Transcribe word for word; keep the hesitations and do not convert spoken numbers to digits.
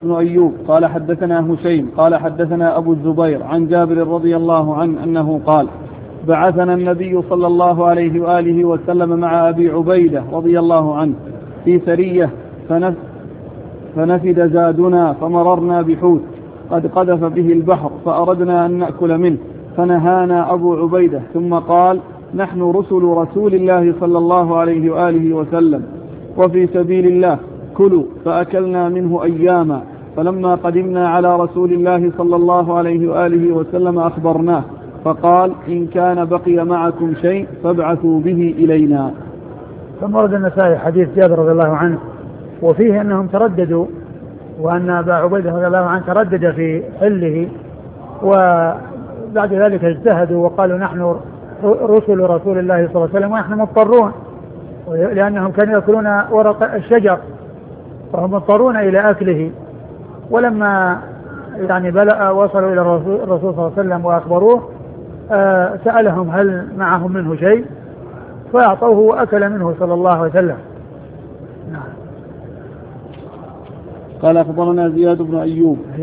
بن أيوب قال حدثنا هشيم قال حدثنا أبو الزبير عن جابر رضي الله عنه أنه قال بعثنا النبي صلى الله عليه وآله وسلم مع أبي عبيدة رضي الله عنه في سرية فنف فنفد زادنا فمررنا بحوت قد قذف به البحر فأردنا أن نأكل منه فنهانا أبو عبيدة ثم قال نحن رسل رسول الله صلى الله عليه وآله وسلم وفي سبيل الله كلوا فأكلنا منه أياما فلما قدمنا على رسول الله صلى الله عليه وآله وسلم أخبرناه فقال إن كان بقي معكم شيء فابعثوا به إلينا. ثم ورد النسائي حديث جابر رضي الله عنه وفيه أنهم ترددوا وأن أبا عبيدة رضي الله عنه تردد في حله وبعد ذلك اجتهدوا وقالوا نحن رسل رسول الله صلى الله عليه وسلم ونحن مضطرون لأنهم كانوا يأكلون ورق الشجر فهم مضطرون إلى أكله. ولما يعني بلغ وصلوا إلى الرسول صلى الله عليه وسلم وأخبروه آه سألهم هل معهم منه شيء فأعطوه وأكل منه صلى الله عليه وسلم. قال أخبرنا زياد بن أيوب